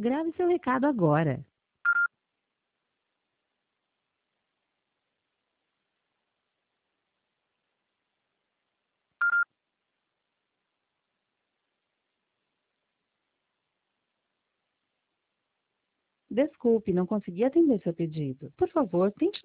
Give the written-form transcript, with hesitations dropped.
Grave seu recado agora. Desculpe, não consegui atender seu pedido. Por favor, tente